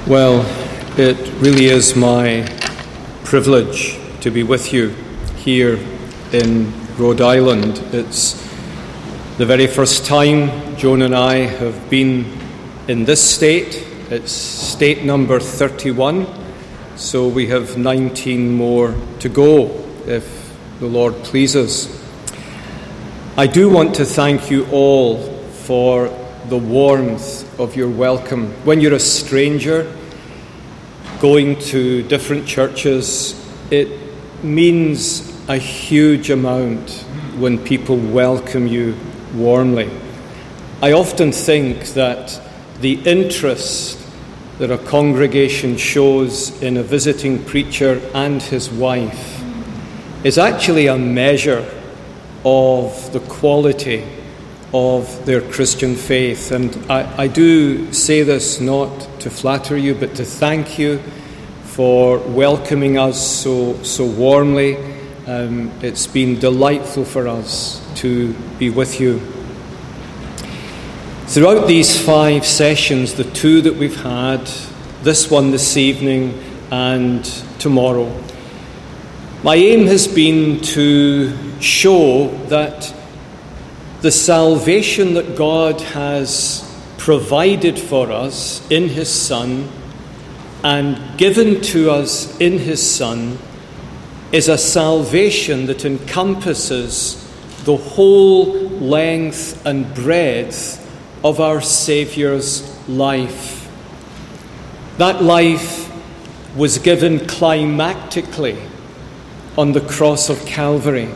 Well, it really is my privilege to be with you here in Rhode Island. It's the very first time Joan and I have been in this state. It's state number 31, so we have 19 more to go if the Lord pleases. I do want to thank you all for the warmth of your welcome. When you're a stranger going to different churches, it means a huge amount when people welcome you warmly. I often think that the interest that a congregation shows in a visiting preacher and his wife is actually a measure of the quality of their Christian faith. And I do say this not to flatter you, but to thank you for welcoming us so warmly. It's been delightful for us to be with you. Throughout these 5 sessions, the 2 that we've had, this one this evening and tomorrow, my aim has been to show that the salvation that God has provided for us in His Son and given to us in His Son is a salvation that encompasses the whole length and breadth of our Saviour's life. That life was given climactically on the cross of Calvary.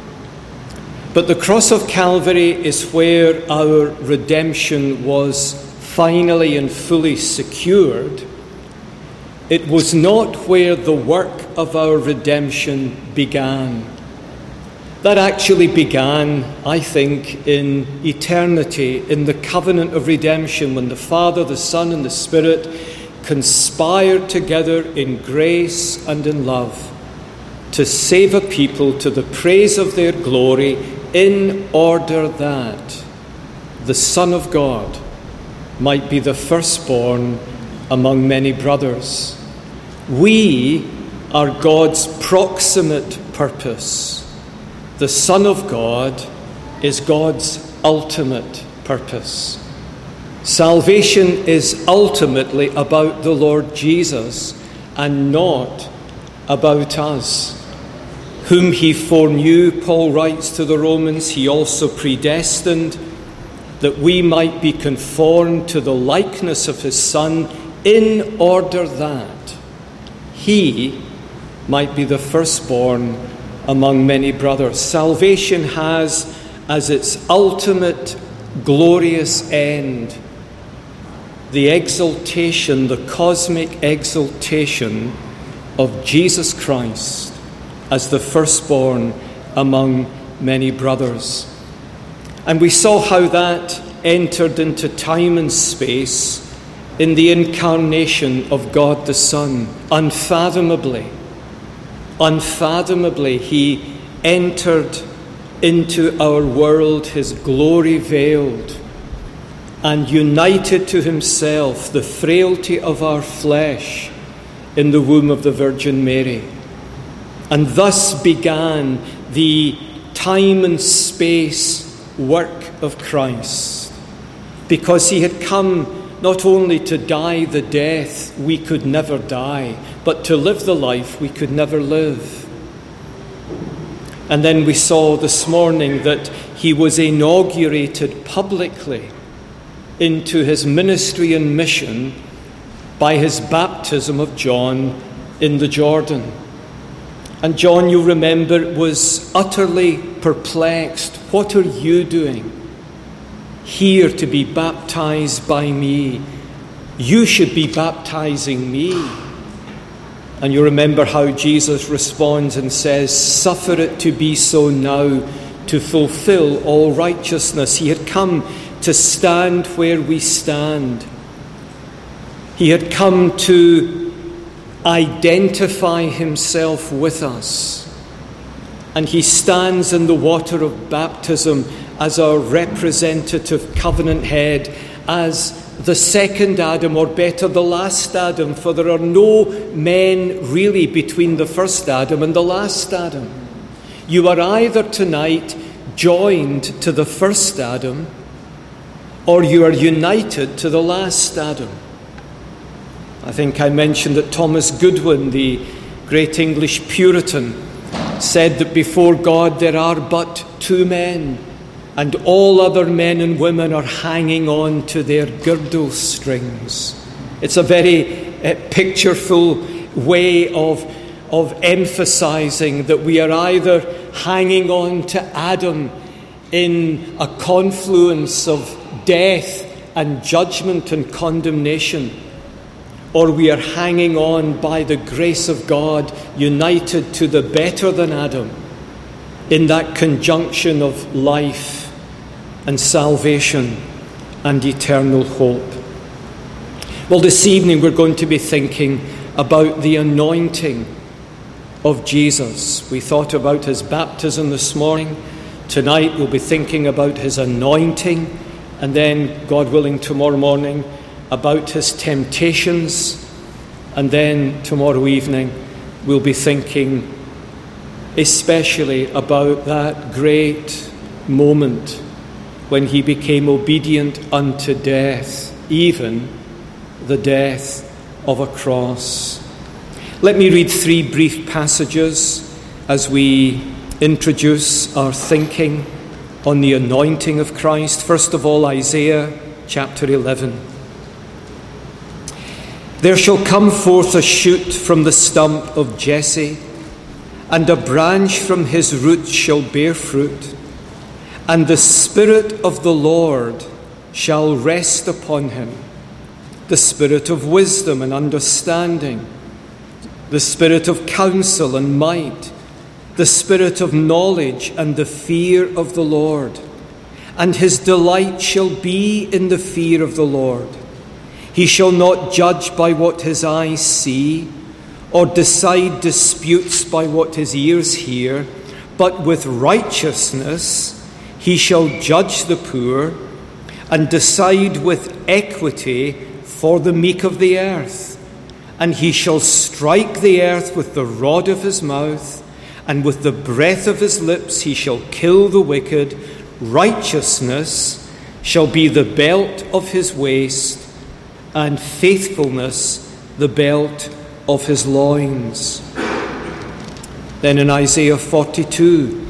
But the cross of Calvary is where our redemption was finally and fully secured. It was not where the work of our redemption began. That actually began, I think, in eternity, in the covenant of redemption, when the Father, the Son, and the Spirit conspired together in grace and in love to save a people to the praise of their glory, in order that the Son of God might be the firstborn among many brothers. We are God's proximate purpose. The Son of God is God's ultimate purpose. Salvation is ultimately about the Lord Jesus and not about us. Whom He foreknew, Paul writes to the Romans, He also predestined that we might be conformed to the likeness of His Son, in order that He might be the firstborn among many brothers. Salvation has as its ultimate glorious end the exaltation, the cosmic exaltation of Jesus Christ as the firstborn among many brothers. And we saw how that entered into time and space in the incarnation of God the Son. Unfathomably, He entered into our world, His glory veiled, and united to Himself the frailty of our flesh in the womb of the Virgin Mary. And thus began the time and space work of Christ, because He had come not only to die the death we could never die, but to live the life we could never live. And then we saw this morning that He was inaugurated publicly into His ministry and mission by His baptism of John in the Jordan. And John, you remember, was utterly perplexed. What are you doing here to be baptized by me? You should be baptizing me. And you remember how Jesus responds and says, suffer it to be so now, to fulfill all righteousness. He had come to stand where we stand. He had come to identify Himself with us. And He stands in the water of baptism as our representative covenant head, as the second Adam, or better, the last Adam, for there are no men really between the first Adam and the last Adam. You are either tonight joined to the first Adam, or you are united to the last Adam. I think I mentioned that Thomas Goodwin, the great English Puritan, said that before God there are but two men, and all other men and women are hanging on to their girdle strings. It's a very pictureful way of emphasizing that we are either hanging on to Adam in a confluence of death and judgment and condemnation, or we are hanging on by the grace of God, united to the better than Adam, in that conjunction of life and salvation and eternal hope. Well, this evening we're going to be thinking about the anointing of Jesus. We thought about his baptism this morning. Tonight we'll be thinking about his anointing, and then, God willing, tomorrow morning about his temptations, and then tomorrow evening we'll be thinking especially about that great moment when he became obedient unto death, even the death of a cross. Let me read three brief passages as we introduce our thinking on the anointing of Christ. First of all, Isaiah chapter 11. There shall come forth a shoot from the stump of Jesse, and a branch from his roots shall bear fruit. And the Spirit of the Lord shall rest upon him, the Spirit of wisdom and understanding, the Spirit of counsel and might, the Spirit of knowledge and the fear of the Lord. And his delight shall be in the fear of the Lord. He shall not judge by what his eyes see, or decide disputes by what his ears hear, but with righteousness he shall judge the poor, and decide with equity for the meek of the earth. And he shall strike the earth with the rod of his mouth, and with the breath of his lips he shall kill the wicked. Righteousness shall be the belt of his waist, and faithfulness the belt of his loins. Then in Isaiah 42,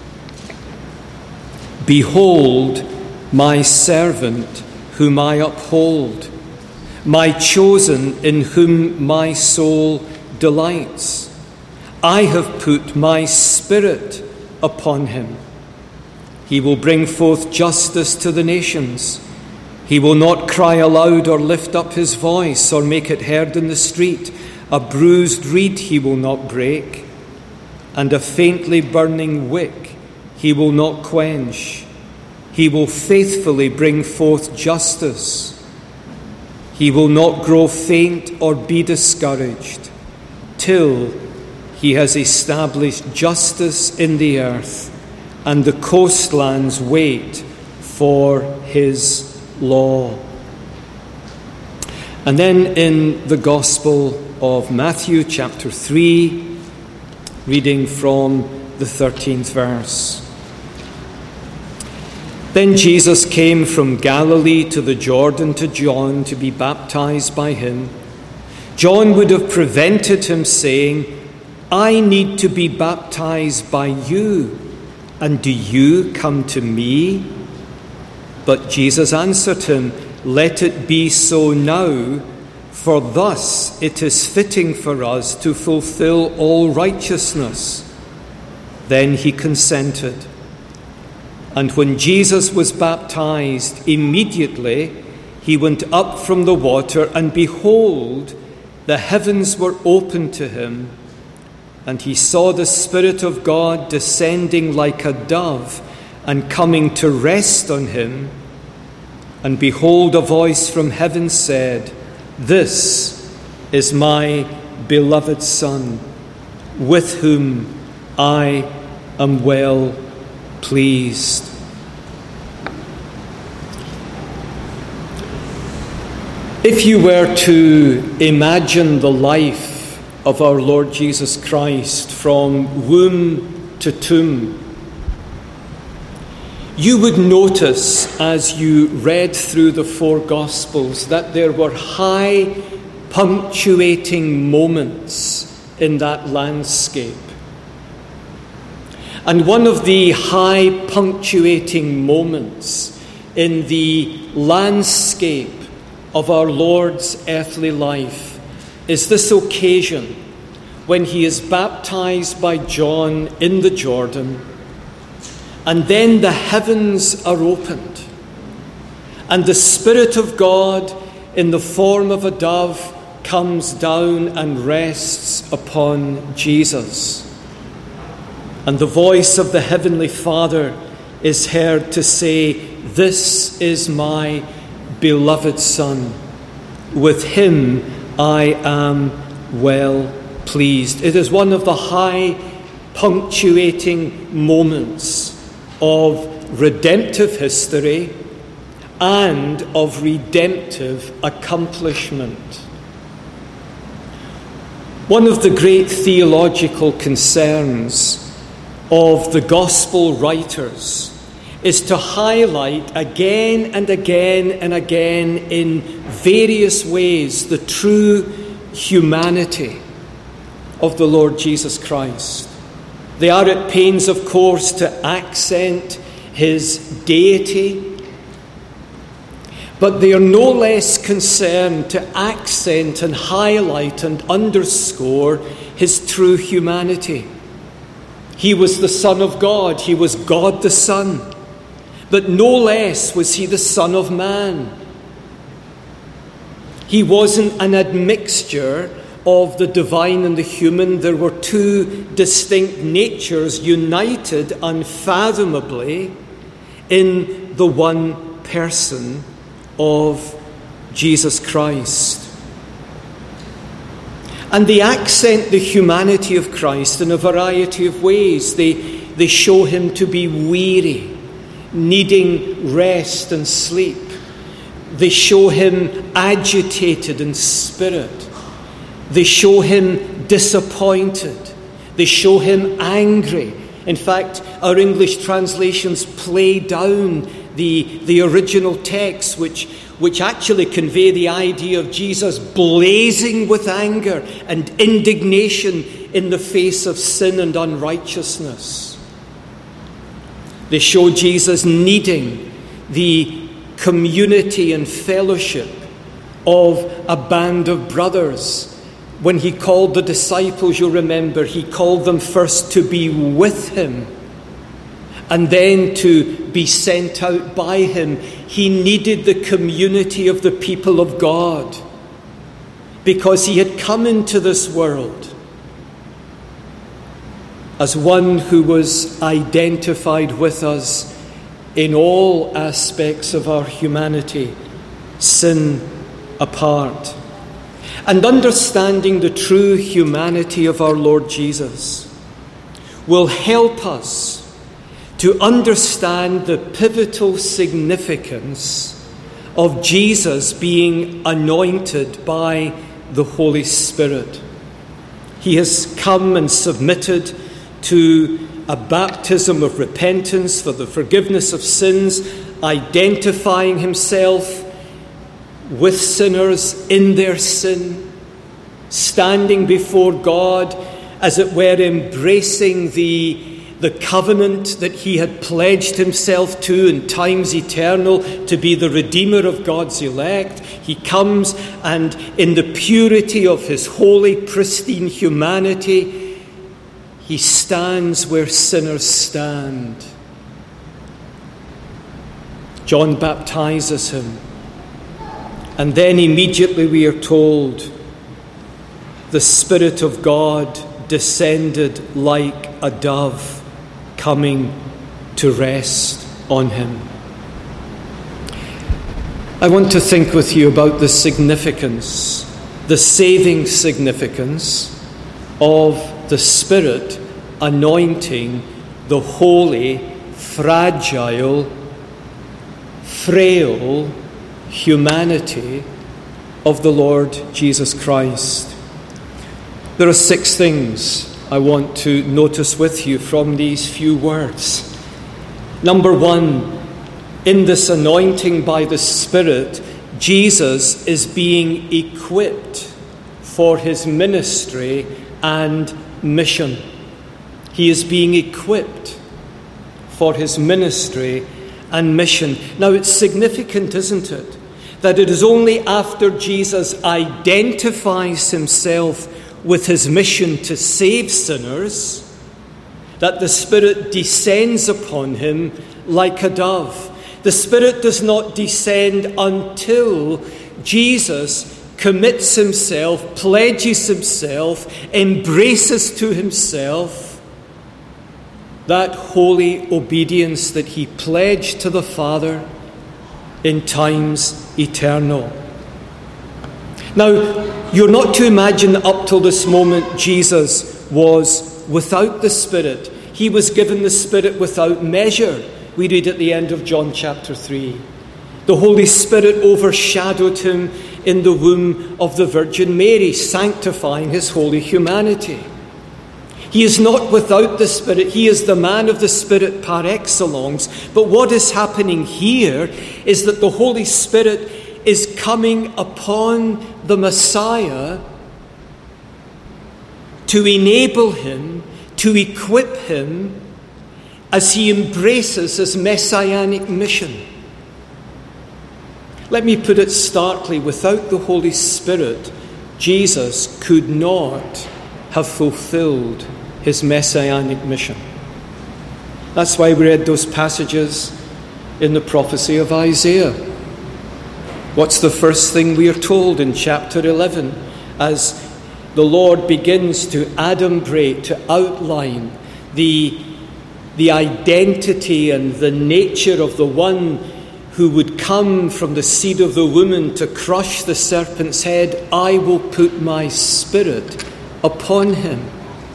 behold my servant whom I uphold, my chosen in whom my soul delights. I have put my Spirit upon him. He will bring forth justice to the nations. He will not cry aloud or lift up his voice or make it heard in the street. A bruised reed he will not break, and a faintly burning wick he will not quench. He will faithfully bring forth justice. He will not grow faint or be discouraged till he has established justice in the earth, and the coastlands wait for his law. And then in the Gospel of Matthew chapter 3, reading from the 13th verse. Then Jesus came from Galilee to the Jordan to John to be baptized by him. John would have prevented him, saying, I need to be baptized by you, and do you come to me? But Jesus answered him, let it be so now, for thus it is fitting for us to fulfill all righteousness. Then he consented. And when Jesus was baptized, immediately he went up from the water, and behold, the heavens were opened to him, and he saw the Spirit of God descending like a dove and coming to rest on him. And behold, a voice from heaven said, this is my beloved Son, with whom I am well pleased. If you were to imagine the life of our Lord Jesus Christ from womb to tomb, you would notice as you read through the four Gospels that there were high punctuating moments in that landscape. And one of the high punctuating moments in the landscape of our Lord's earthly life is this occasion when he is baptized by John in the Jordan, and then the heavens are opened, and the Spirit of God in the form of a dove comes down and rests upon Jesus. And the voice of the Heavenly Father is heard to say, "This is my beloved Son. With him I am well pleased." It is one of the high punctuating moments of redemptive history and of redemptive accomplishment. One of the great theological concerns of the gospel writers is to highlight again and again and again in various ways the true humanity of the Lord Jesus Christ. They are at pains, of course, to accent his deity, but they are no less concerned to accent and highlight and underscore his true humanity. He was the Son of God. He was God the Son. But no less was he the Son of Man. He wasn't an admixture of the divine and the human. There were two distinct natures united unfathomably in the one person of Jesus Christ. And they accent the humanity of Christ in a variety of ways. They show him to be weary, needing rest and sleep. They show him agitated in spirit. They show him disappointed. They show him angry. In fact, our English translations play down the original text, which actually convey the idea of Jesus blazing with anger and indignation in the face of sin and unrighteousness. They show Jesus needing the community and fellowship of a band of brothers. When he called the disciples, you'll remember, he called them first to be with him and then to be sent out by him. He needed the community of the people of God because he had come into this world as one who was identified with us in all aspects of our humanity, sin apart. And understanding the true humanity of our Lord Jesus will help us to understand the pivotal significance of Jesus being anointed by the Holy Spirit. He has come and submitted to a baptism of repentance for the forgiveness of sins, identifying himself with sinners in their sin, standing before God, as it were, embracing the covenant that he had pledged himself to in times eternal, to be the Redeemer of God's elect. He comes and in the purity of his holy, pristine humanity, he stands where sinners stand. John baptizes him. And then immediately we are told the Spirit of God descended like a dove, coming to rest on him. I want to think with you about the significance, the saving significance of the Spirit anointing the holy, fragile, frail humanity of the Lord Jesus Christ. There are 6 things I want to notice with you from these few words. Number 1, in this anointing by the Spirit, Jesus is being equipped for his ministry and mission. He is being equipped for his ministry and mission. Now, it's significant, isn't it, that it is only after Jesus identifies himself with his mission to save sinners that the Spirit descends upon him like a dove. The Spirit does not descend until Jesus commits himself, pledges himself, embraces to himself that holy obedience that he pledged to the Father in times eternal. Now, you're not to imagine that up till this moment Jesus was without the Spirit. He was given the Spirit without measure. We read at the end of John chapter 3. The Holy Spirit overshadowed him in the womb of the Virgin Mary, sanctifying his holy humanity. He is not without the Spirit. He is the man of the Spirit par excellence. But what is happening here is that the Holy Spirit is coming upon the Messiah to enable him, to equip him as he embraces his messianic mission. Let me put it starkly, without the Holy Spirit, Jesus could not have fulfilled his messianic mission. That's why we read those passages in the prophecy of Isaiah. What's the first thing we are told in chapter 11 as the Lord begins to adumbrate, to outline the identity and the nature of the one who would come from the seed of the woman to crush the serpent's head? I will put my Spirit upon him.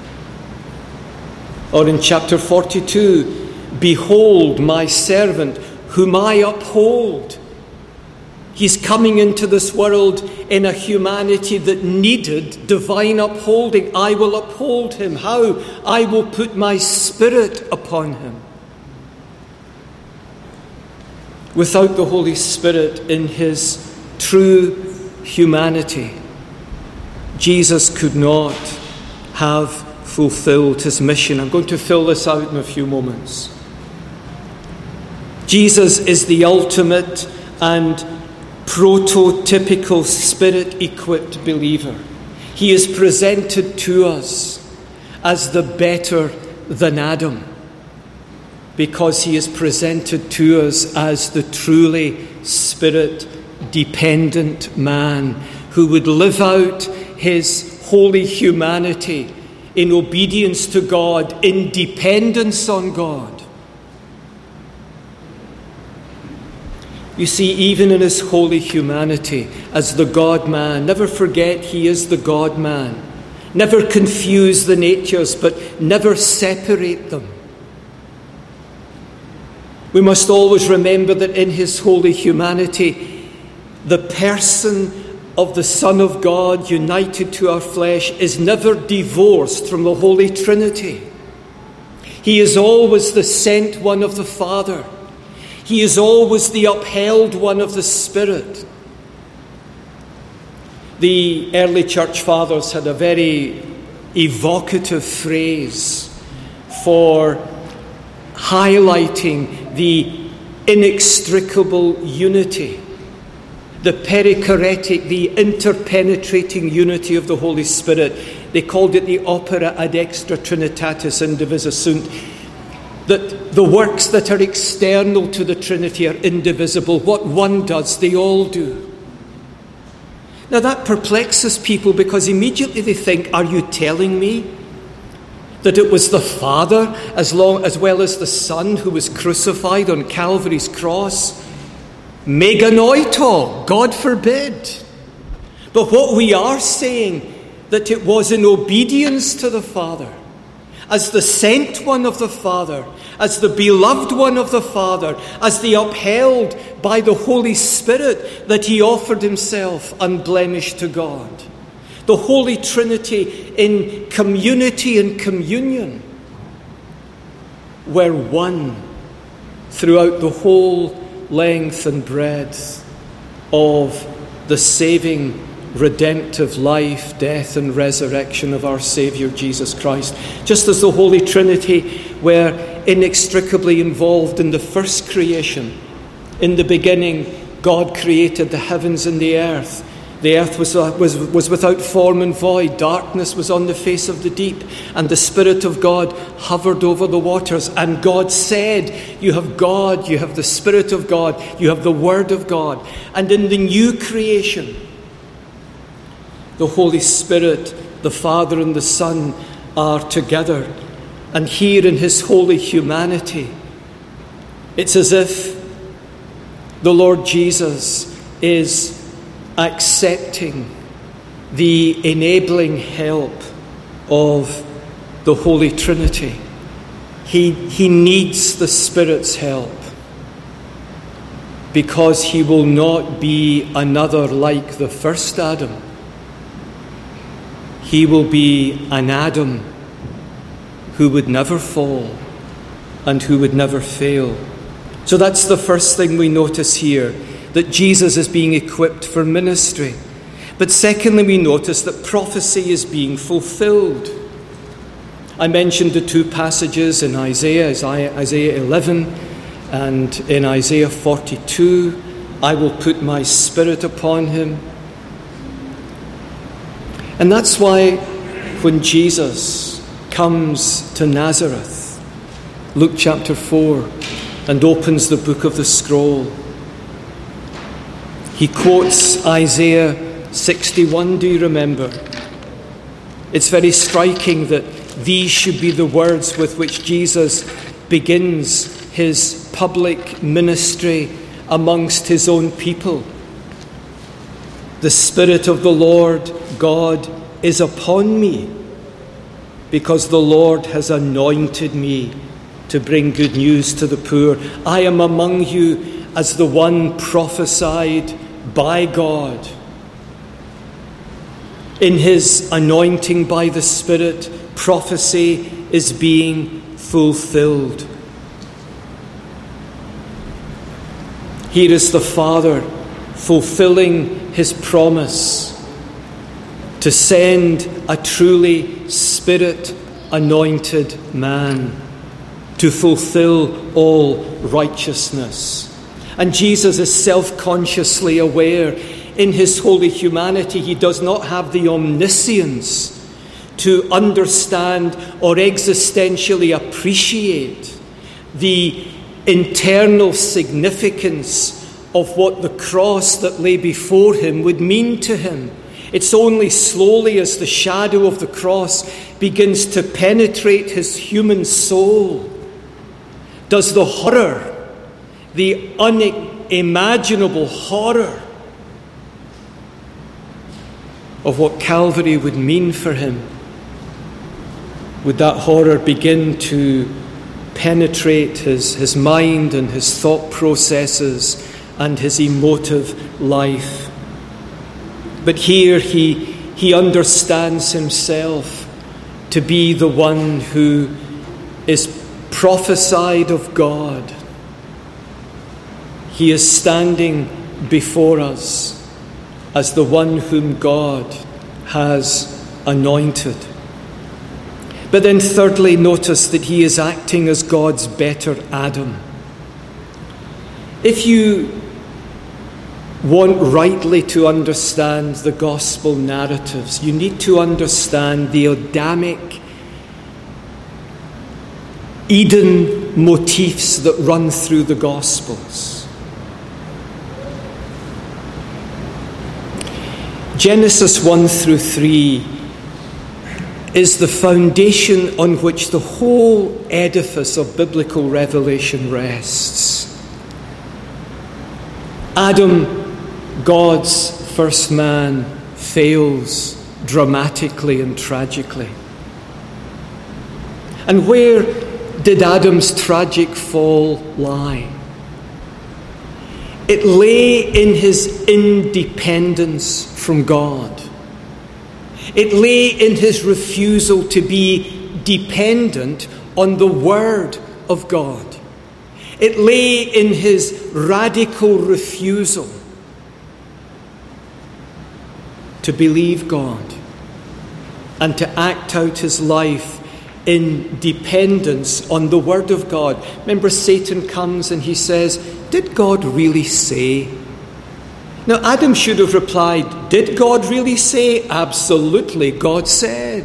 Or in chapter 42, behold my servant whom I uphold. He's coming into this world in a humanity that needed divine upholding. I will uphold him. How? I will put my Spirit upon him. Without the Holy Spirit in his true humanity, Jesus could not have fulfilled his mission. I'm going to fill this out in a few moments. Jesus is the ultimate and prototypical Spirit-equipped believer. He is presented to us as the better than Adam, because he is presented to us as the truly Spirit-dependent man who would live out his holy humanity in obedience to God, in dependence on God. You see, even in his holy humanity, as the God-man, never forget he is the God-man. Never confuse the natures, but never separate them. We must always remember that in his holy humanity, the person of the Son of God united to our flesh is never divorced from the Holy Trinity. He is always the sent one of the Father. He is always the upheld one of the Spirit. The early church fathers had a very evocative phrase for highlighting the inextricable unity, the perichoretic, the interpenetrating unity of the Holy Spirit. They called it the opera ad extra Trinitatis indivisa sunt. That the works that are external to the Trinity are indivisible. What one does, they all do. Now that perplexes people, because immediately they think, are you telling me that it was the Father as well as the Son who was crucified on Calvary's cross? Meganoito, God forbid. But what we are saying, that it was in obedience to the Father, as the sent one of the Father, as the beloved one of the Father, as the upheld by the Holy Spirit, that he offered himself unblemished to God. The Holy Trinity in community and communion were one throughout the whole length and breadth of the saving, redemptive life, death and resurrection of our Saviour Jesus Christ. Just as the Holy Trinity were inextricably involved in the first creation. In the beginning, God created the heavens and the earth. The earth was without form and void. Darkness was on the face of the deep. And the Spirit of God hovered over the waters. And God said, you have God, you have the Spirit of God, you have the Word of God. And in the new creation, the Holy Spirit, the Father and the Son are together. And here in his holy humanity, it's as if the Lord Jesus is accepting the enabling help of the Holy Trinity. He needs the Spirit's help because he will not be another like the first Adam. He will be an Adam who would never fall and who would never fail. So that's the first thing we notice here, that Jesus is being equipped for ministry. But secondly, we notice that prophecy is being fulfilled. I mentioned the two passages in Isaiah 11 and in Isaiah 42. I will put my Spirit upon him. And that's why when Jesus comes to Nazareth, Luke chapter 4, and opens the book of the scroll, he quotes Isaiah 61, do you remember? It's very striking that these should be the words with which Jesus begins his public ministry amongst his own people. The Spirit of the Lord God is upon me, because the Lord has anointed me to bring good news to the poor. I am among you as the one prophesied by God. In his anointing by the Spirit, prophecy is being fulfilled. Here is the Father fulfilling his promise to send a truly Spirit-anointed man to fulfill all righteousness. And Jesus is self-consciously aware in his holy humanity he does not have the omniscience to understand or existentially appreciate the internal significance of what the cross that lay before him would mean to him. It's only slowly as the shadow of the cross begins to penetrate his human soul does the horror, the unimaginable horror of what Calvary would mean for him, would that horror begin to penetrate his mind and his thought processes and his emotive life. But here he understands himself to be the one who is prophesied of God. He is standing before us as the one whom God has anointed. But then thirdly, notice that he is acting as God's better Adam. If you want rightly to understand the gospel narratives, you need to understand the Adamic Eden motifs that run through the Gospels. Genesis 1 through 3 is the foundation on which the whole edifice of biblical revelation rests. Adam, God's first man, fails dramatically and tragically. And where did Adam's tragic fall lie? It lay in his independence from God. It lay in his refusal to be dependent on the Word of God. It lay in his radical refusal to believe God and to act out his life in dependence on the Word of God. Remember, Satan comes and he says, "Did God really say?" Now, Adam should have replied, "Did God really say?" Absolutely, God said.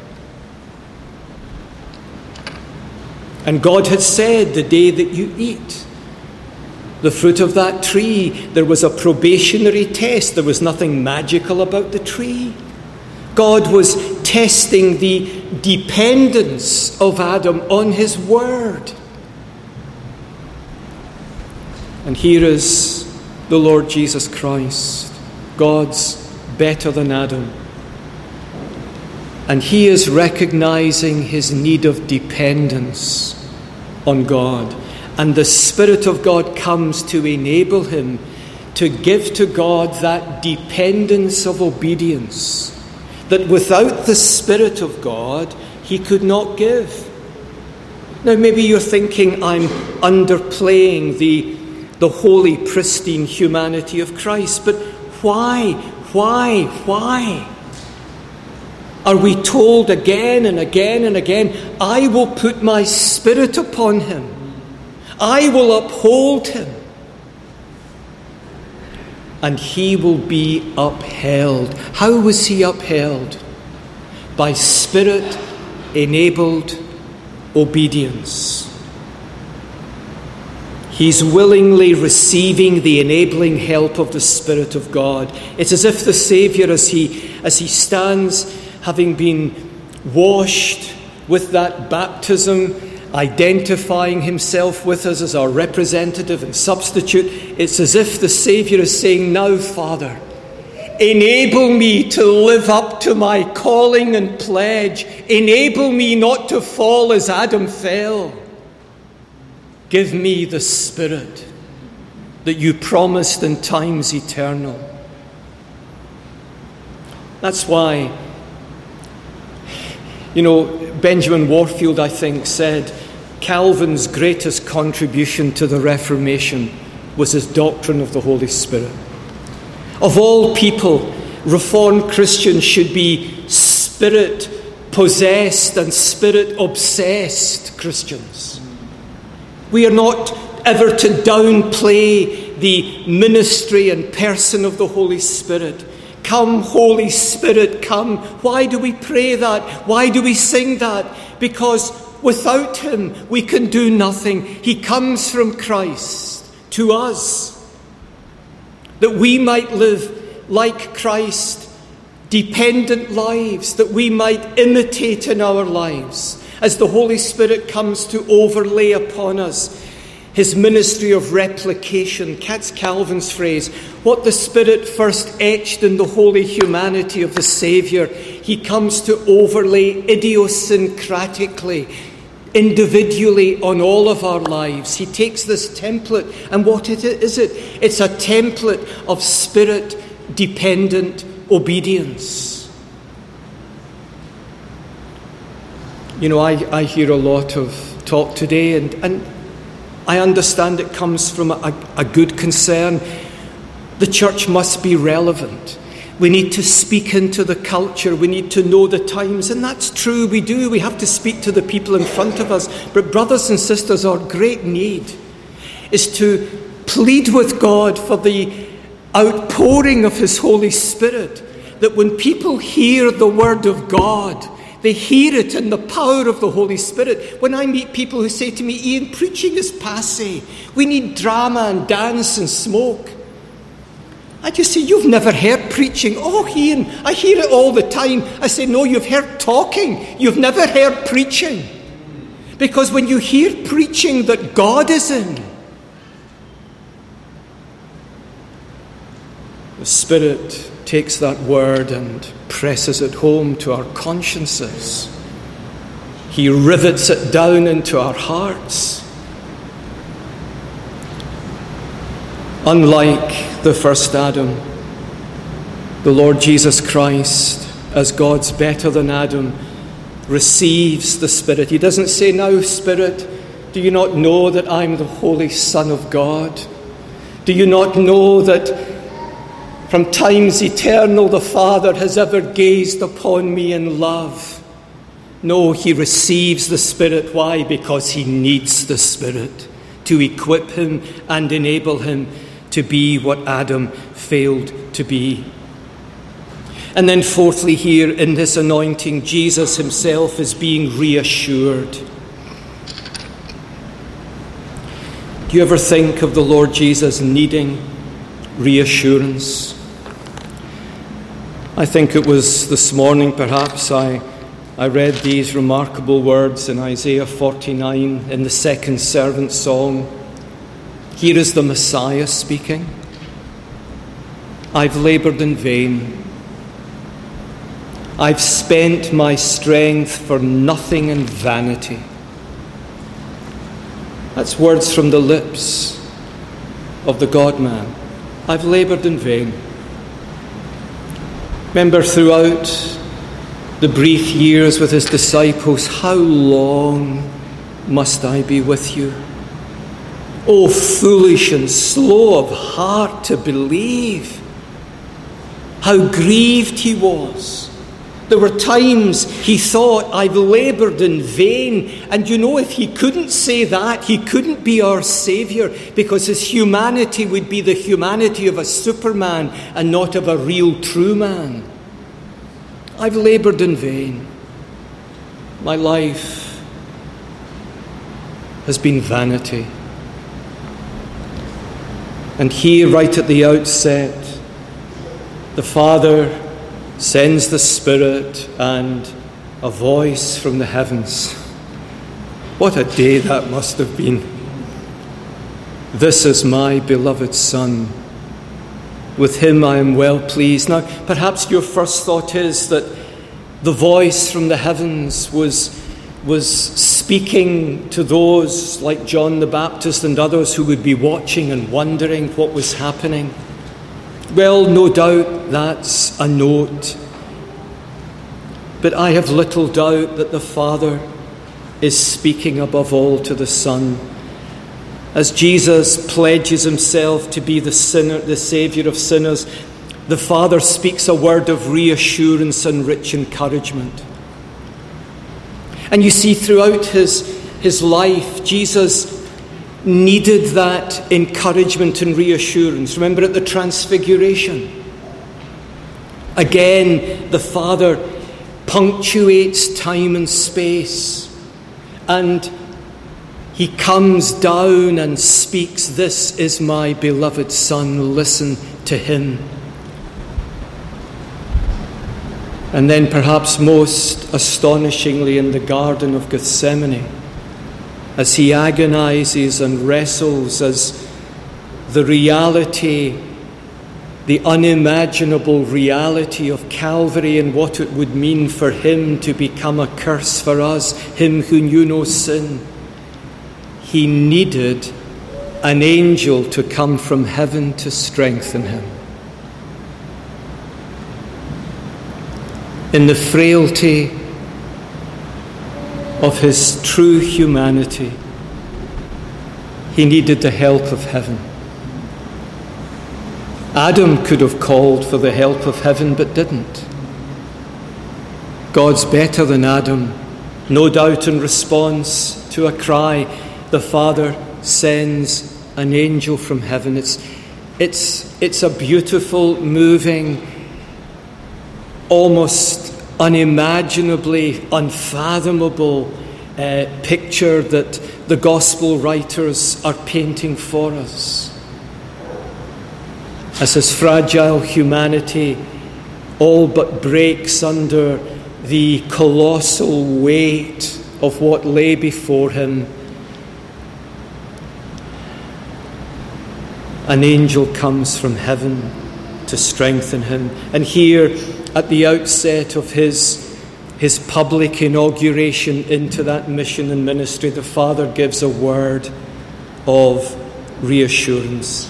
And God had said, the day that you eat the fruit of that tree, there was a probationary test. There was nothing magical about the tree. God was testing the dependence of Adam on his word. And here is the Lord Jesus Christ. God's better than Adam. And he is recognizing his need of dependence on God. And the Spirit of God comes to enable him to give to God that dependence of obedience that without the Spirit of God, he could not give. Now, maybe you're thinking I'm underplaying the holy, pristine humanity of Christ, but why? Are we told again and again and again, I will put my Spirit upon him. I will uphold him. And he will be upheld. How was he upheld? By Spirit-enabled obedience. He's willingly receiving the enabling help of the Spirit of God. It's as if the Saviour, as he stands, having been washed with that baptism, identifying himself with us as our representative and substitute, it's as if the Saviour is saying, now, Father, enable me to live up to my calling and pledge. Enable me not to fall as Adam fell. Give me the Spirit that you promised in times eternal. That's why, Benjamin Warfield, I think, said Calvin's greatest contribution to the Reformation was his doctrine of the Holy Spirit. Of all people, Reformed Christians should be Spirit-possessed and Spirit-obsessed Christians. We are not ever to downplay the ministry and person of the Holy Spirit. Come, Holy Spirit, come. Why do we pray that? Why do we sing that? Because without him, we can do nothing. He comes from Christ to us, that we might live like Christ, dependent lives, that we might imitate in our lives, as the Holy Spirit comes to overlay upon us his ministry of replication. That's Calvin's phrase. What the Spirit first etched in the holy humanity of the Saviour, he comes to overlay idiosyncratically, individually on all of our lives. He takes this template, and what is it? It's a template of Spirit-dependent obedience. I hear a lot of talk today, and I understand it comes from a good concern. The church must be relevant. We need to speak into the culture. We need to know the times. And that's true, we do. We have to speak to the people in front of us. But brothers and sisters, our great need is to plead with God for the outpouring of his Holy Spirit, that when people hear the word of God, they hear it in the power of the Holy Spirit. When I meet people who say to me, Ian, preaching is passé. We need drama and dance and smoke. I just say, you've never heard preaching. Oh, Ian, I hear it all the time. I say, no, you've heard talking. You've never heard preaching. Because when you hear preaching that God is in, the Spirit takes that word and presses it home to our consciences. He rivets it down into our hearts. Unlike the first Adam, the Lord Jesus Christ, as God's better than Adam, receives the Spirit. He doesn't say, "Now, Spirit, do you not know that I'm the Holy Son of God? Do you not know that from times eternal the Father has ever gazed upon me in love?" No, he receives the Spirit. Why? Because he needs the Spirit to equip him and enable him to be what Adam failed to be. And then fourthly, here in this anointing, Jesus himself is being reassured. Do you ever think of the Lord Jesus needing reassurance? I think it was this morning, perhaps, I read these remarkable words in Isaiah 49 in the second servant song. Here is the Messiah speaking. "I've laboured in vain. I've spent my strength for nothing and vanity." That's words from the lips of the God-man. I've laboured in vain. Remember, throughout the brief years with his disciples, "How long must I be with you? O foolish and slow of heart to believe." How grieved he was. There were times he thought, "I've laboured in vain." And you know, if he couldn't say that, he couldn't be our Saviour, because his humanity would be the humanity of a Superman and not of a real true man. I've laboured in vain. My life has been vanity. And here, right at the outset, the Father sends the Spirit and a voice from the heavens. What a day that must have been. "This is my beloved Son. With him I am well pleased." Now, perhaps your first thought is that the voice from the heavens was speaking to those like John the Baptist and others who would be watching and wondering what was happening. Well, no doubt that's a note. But I have little doubt that the Father is speaking above all to the Son. As Jesus pledges himself to be the Saviour of sinners, the Father speaks a word of reassurance and rich encouragement. And you see, throughout his life, Jesus needed that encouragement and reassurance. Remember at the Transfiguration, again, the Father punctuates time and space, and he comes down and speaks, "This is my beloved Son, listen to him." And then perhaps most astonishingly in the Garden of Gethsemane, as he agonizes and wrestles as the reality, the unimaginable reality of Calvary and what it would mean for him to become a curse for us, him who knew no sin. He needed an angel to come from heaven to strengthen him. In the frailty of his true humanity, he needed the help of heaven. Adam could have called for the help of heaven, but didn't. God's better than Adam. No doubt in response to a cry, the Father sends an angel from heaven. It's a beautiful, moving, almost unimaginably unfathomable picture that the gospel writers are painting for us. As his fragile humanity all but breaks under the colossal weight of what lay before him, an angel comes from heaven to strengthen him. And here, at the outset of his his public inauguration into that mission and ministry, the Father gives a word of reassurance.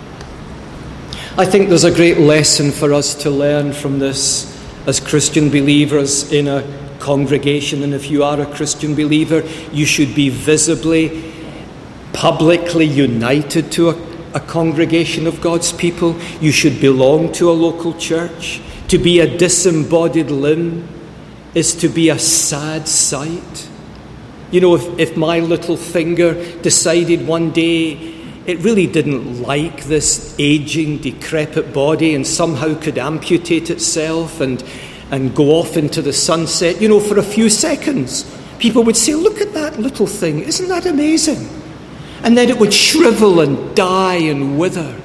I think there's a great lesson for us to learn from this as Christian believers in a congregation. And if you are a Christian believer, you should be visibly, publicly united to a congregation of God's people. You should belong to a local church. To be a disembodied limb is to be a sad sight. You know, if my little finger decided one day it really didn't like this aging, decrepit body and somehow could amputate itself and go off into the sunset, you know, for a few seconds, people would say, look at that little thing, isn't that amazing? And then it would shrivel and die and wither.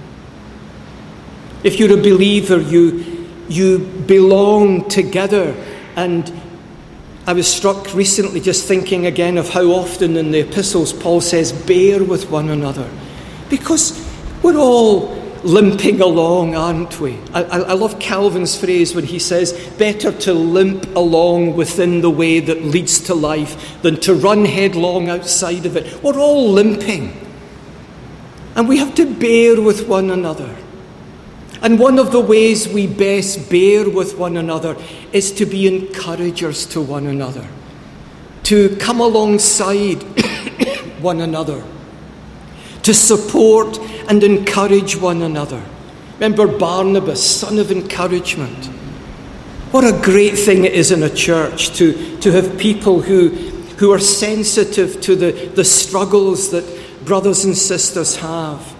If you're a believer, you belong together. And I was struck recently just thinking again of how often in the epistles Paul says, bear with one another. Because we're all limping along, aren't we? I love Calvin's phrase when he says, better to limp along within the way that leads to life than to run headlong outside of it. We're all limping. And we have to bear with one another. And one of the ways we best bear with one another is to be encouragers to one another, to come alongside one another, to support and encourage one another. Remember Barnabas, son of encouragement. What a great thing it is in a church to have people who are sensitive to the struggles that brothers and sisters have.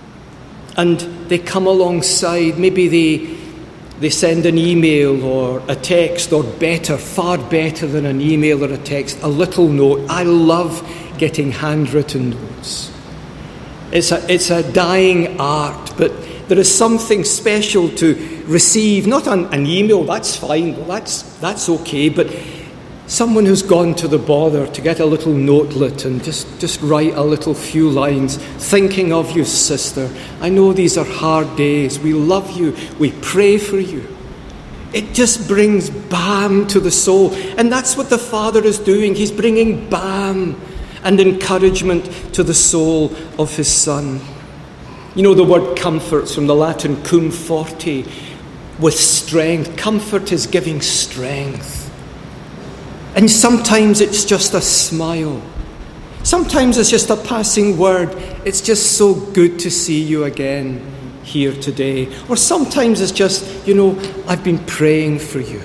And they come alongside, maybe they send an email or a text, or better, far better than an email or a text, a little note. I love getting handwritten notes. It's a dying art, but there is something special to receive, not an email, that's fine, well, that's okay, but someone who's gone to the bother to get a little notelet and just write a little few lines, thinking of you, sister. I know these are hard days. We love you. We pray for you. It just brings balm to the soul. And that's what the Father is doing. He's bringing balm and encouragement to the soul of his Son. You know, the word comfort's from the Latin cum forte, with strength. Comfort is giving strength. And sometimes it's just a smile. Sometimes it's just a passing word. It's just so good to see you again here today. Or sometimes it's just, you know, I've been praying for you.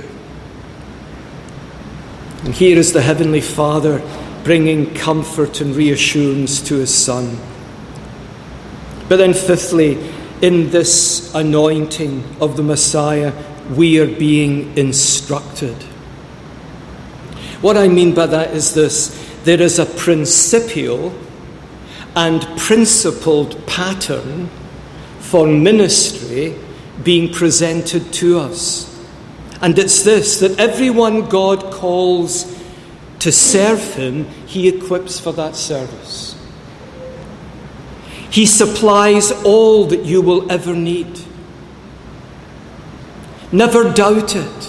And here is the Heavenly Father bringing comfort and reassurance to his Son. But then fifthly, in this anointing of the Messiah, we are being instructed. What I mean by that is this: there is a principial and principled pattern for ministry being presented to us. And it's this, that everyone God calls to serve him, he equips for that service. He supplies all that you will ever need. Never doubt it.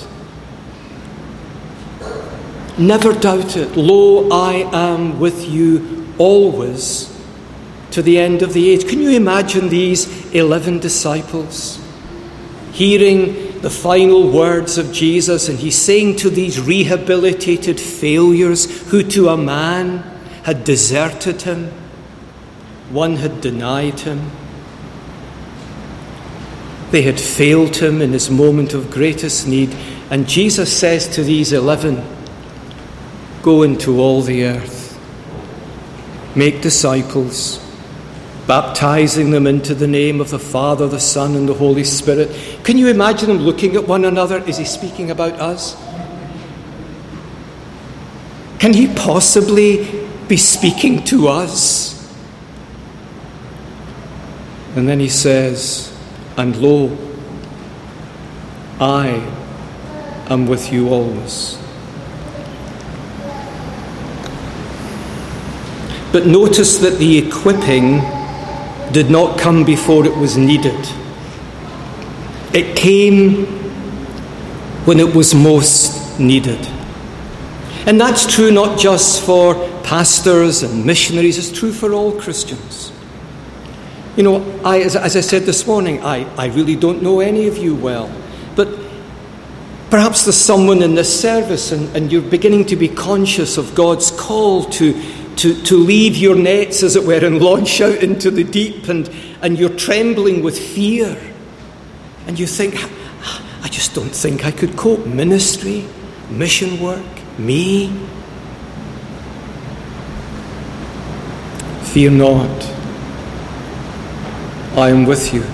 Never doubt it. Lo, I am with you always to the end of the age. Can you imagine these 11 disciples hearing the final words of Jesus, and he's saying to these rehabilitated failures who to a man had deserted him, one had denied him, they had failed him in his moment of greatest need, and Jesus says to these 11, go into all the earth, make disciples, baptizing them into the name of the Father, the Son, and the Holy Spirit. Can you imagine them looking at one another? Is he speaking about us? Can he possibly be speaking to us? And then he says, and lo, I am with you always. But notice that the equipping did not come before it was needed. It came when it was most needed. And that's true not just for pastors and missionaries, it's true for all Christians. You know, as I said this morning, I really don't know any of you well, but perhaps there's someone in this service and you're beginning to be conscious of God's call to leave your nets, as it were, and launch out into the deep, and you're trembling with fear. And you think, I just don't think I could cope. Ministry, mission work, me. Fear not. I am with you.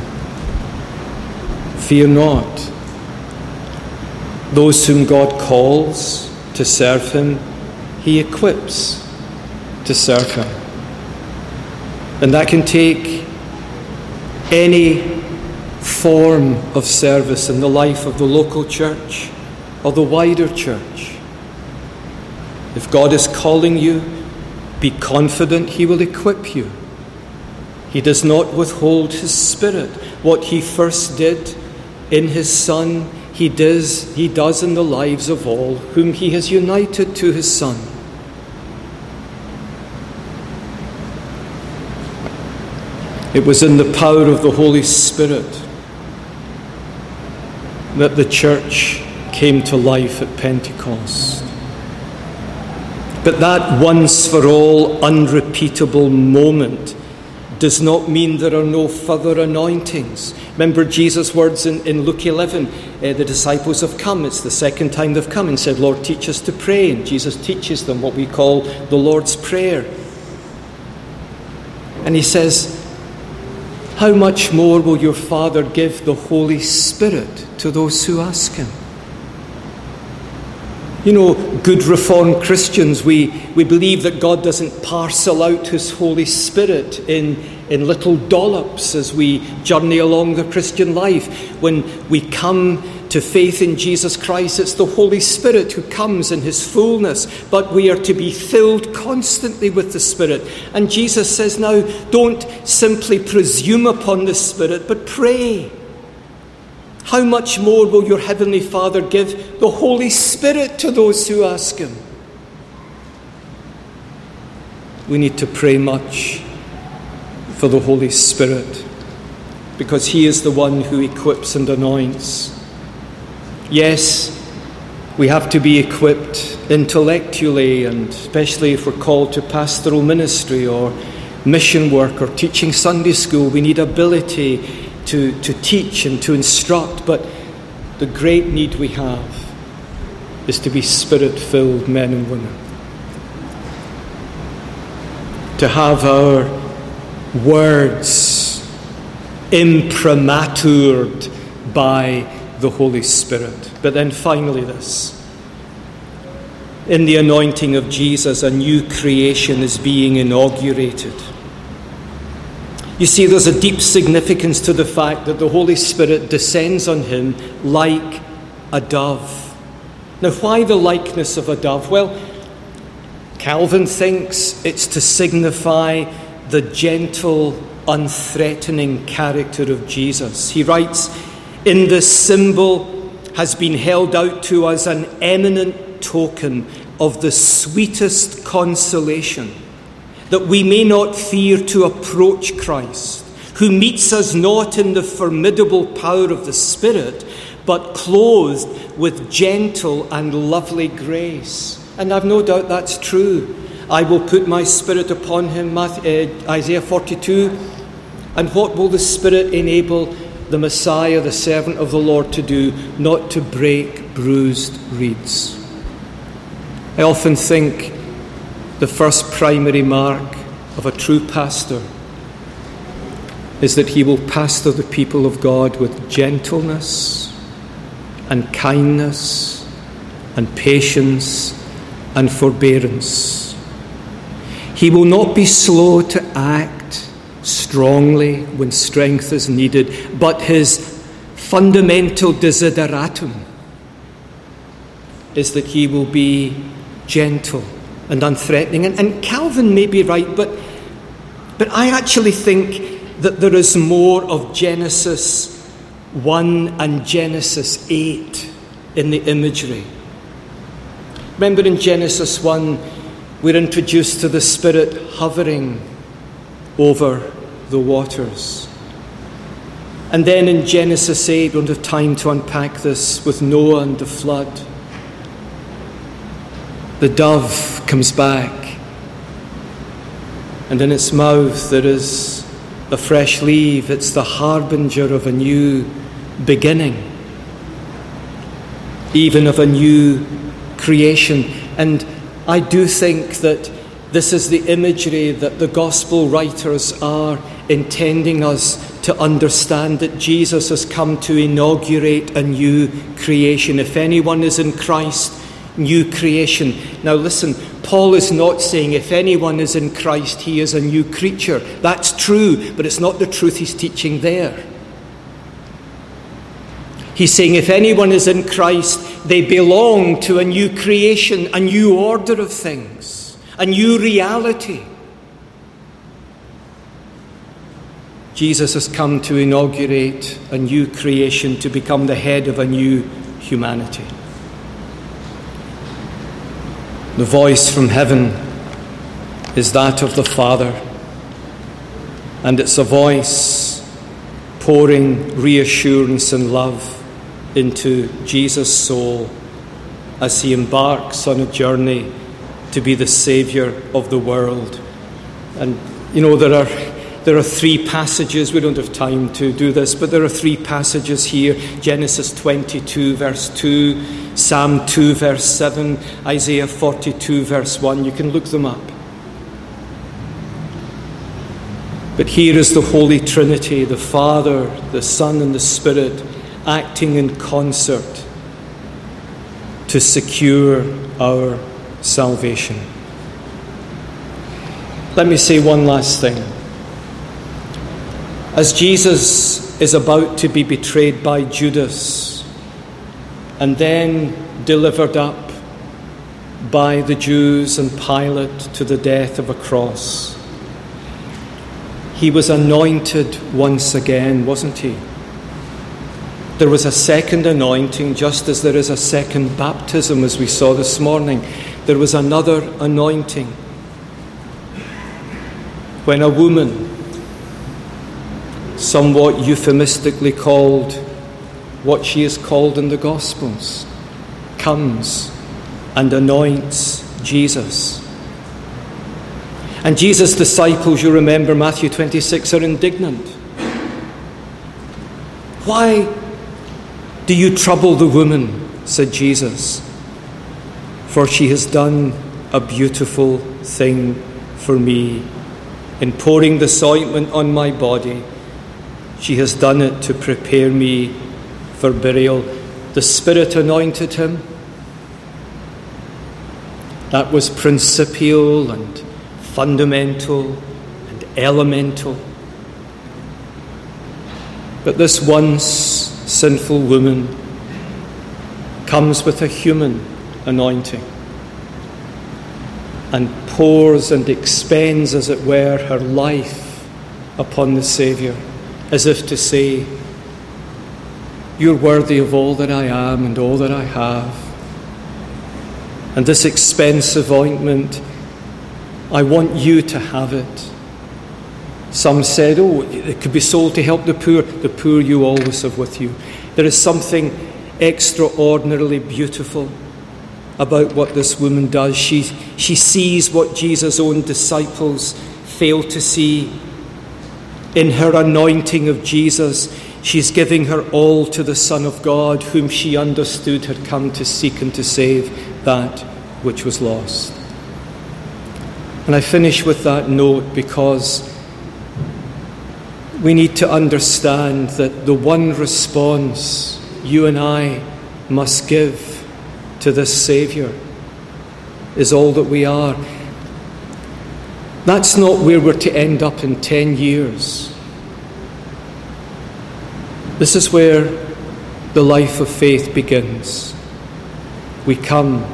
Fear not. Those whom God calls to serve him, he equips to serve him. And that can take any form of service in the life of the local church or the wider church. If God is calling you, be confident he will equip you. He does not withhold his Spirit. What he first did in his Son, he does in the lives of all whom he has united to his Son. It was in the power of the Holy Spirit that the church came to life at Pentecost. But that once for all unrepeatable moment does not mean there are no further anointings. Remember Jesus' words in Luke 11, the disciples have come. It's the second time they've come and said, Lord, teach us to pray. And Jesus teaches them what we call the Lord's Prayer. And he says, how much more will your Father give the Holy Spirit to those who ask him? You know, good Reformed Christians, we believe that God doesn't parcel out his Holy Spirit in little dollops as we journey along the Christian life. When we come to faith in Jesus Christ, it's the Holy Spirit who comes in his fullness, but we are to be filled constantly with the Spirit. And Jesus says now, don't simply presume upon the Spirit, but pray. How much more will your Heavenly Father give the Holy Spirit to those who ask him? We need to pray much for the Holy Spirit, because he is the one who equips and anoints. Yes, we have to be equipped intellectually, and especially if we're called to pastoral ministry or mission work or teaching Sunday school, we need ability to teach and to instruct. But the great need we have is to be Spirit-filled men and women. To have our words imprimatur'd by the Holy Spirit. But then finally this. In the anointing of Jesus, a new creation is being inaugurated. You see, there's a deep significance to the fact that the Holy Spirit descends on him like a dove. Now, why the likeness of a dove? Well, Calvin thinks it's to signify the gentle, unthreatening character of Jesus. He writes, "In this symbol has been held out to us an eminent token of the sweetest consolation, that we may not fear to approach Christ, who meets us not in the formidable power of the Spirit, but clothed with gentle and lovely grace." And I've no doubt that's true. I will put my Spirit upon him, Isaiah 42. And what will the Spirit enable the Messiah, the servant of the Lord, to do? Not to break bruised reeds. I often think the first primary mark of a true pastor is that he will pastor the people of God with gentleness and kindness and patience and forbearance. He will not be slow to act strongly when strength is needed, but his fundamental desideratum is that he will be gentle and unthreatening. And Calvin may be right, but I actually think that there is more of Genesis 1 and Genesis 8 in the imagery. Remember in Genesis 1, we're introduced to the Spirit hovering over the waters. And then in Genesis 8, we don't have time to unpack this, with Noah and the flood. The dove comes back, and in its mouth there is a fresh leaf. It's the harbinger of a new beginning, even of a new creation. And I do think that this is the imagery that the gospel writers are intending us to understand, that Jesus has come to inaugurate a new creation. If anyone is in Christ, new creation. Now listen, Paul is not saying if anyone is in Christ, he is a new creature. That's true, but it's not the truth he's teaching there. He's saying if anyone is in Christ, they belong to a new creation, a new order of things, a new reality. Jesus has come to inaugurate a new creation, to become the head of a new humanity. The voice from heaven is that of the Father, and it's a voice pouring reassurance and love into Jesus' soul as he embarks on a journey to be the Saviour of the world. And you know, there are three passages. We don't have time to do this, but there are three passages here. Genesis 22 verse 2, Psalm 2 verse 7, Isaiah 42 verse 1. You can look them up. But here is the Holy Trinity, the Father, the Son and the Spirit, acting in concert to secure our salvation. Let me say one last thing. As Jesus is about to be betrayed by Judas and then delivered up by the Jews and Pilate to the death of a cross, he was anointed once again, wasn't he? There was a second anointing, just as there is a second baptism, as we saw this morning. There was another anointing when a woman, somewhat euphemistically called what she is called in the Gospels, comes and anoints Jesus. And Jesus' disciples, you remember Matthew 26, are indignant. Why do you trouble the woman, said Jesus, for she has done a beautiful thing for me. In pouring this ointment on my body, she has done it to prepare me for burial. The Spirit anointed him. That was principial and fundamental and elemental. But this once sinful woman comes with a human anointing and pours and expends, as it were, her life upon the Saviour, as if to say, you're worthy of all that I am and all that I have. And this expensive ointment, I want you to have it. Some said, it could be sold to help the poor. The poor you always have with you. There is something extraordinarily beautiful about what this woman does. She sees what Jesus' own disciples failed to see. In her anointing of Jesus, she's giving her all to the Son of God, whom she understood had come to seek and to save that which was lost. And I finish with that note because we need to understand that the one response you and I must give to this Saviour is all that we are. That's not where we're to end up in 10 years. This is where the life of faith begins. We come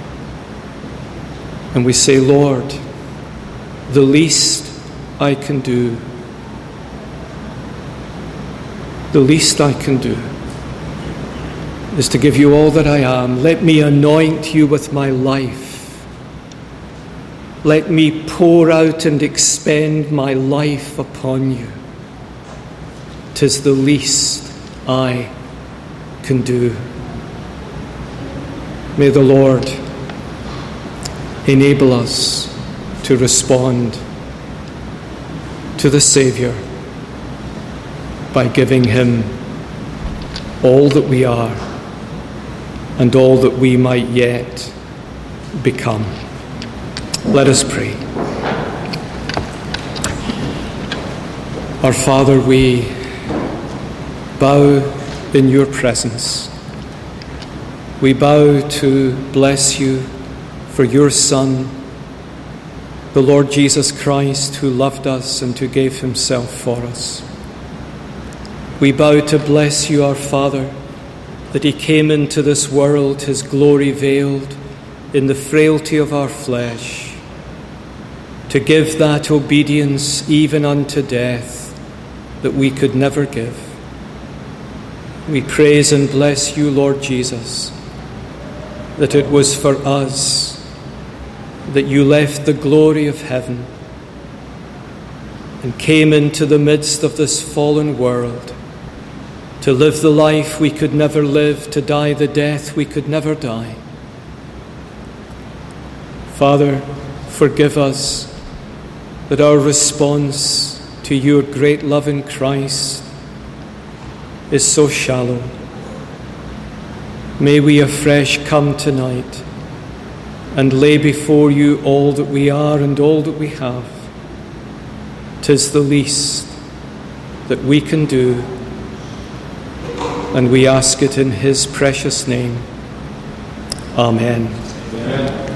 and we say, Lord, the least I can do, the least I can do is to give you all that I am. Let me anoint you with my life. Let me pour out and expend my life upon you. 'Tis the least I can do. May the Lord enable us to respond to the Saviour by giving him all that we are and all that we might yet become. Let us pray. Our Father, we bow in your presence. We bow to bless you for your Son, the Lord Jesus Christ, who loved us and who gave himself for us. We bow to bless you, our Father, that he came into this world, his glory veiled in the frailty of our flesh, to give that obedience even unto death that we could never give. We praise and bless you, Lord Jesus, that it was for us that you left the glory of heaven and came into the midst of this fallen world to live the life we could never live, to die the death we could never die. Father, forgive us that our response to your great love in Christ is so shallow. May we afresh come tonight and lay before you all that we are and all that we have. 'Tis the least that we can do, and we ask it in his precious name. Amen. Amen.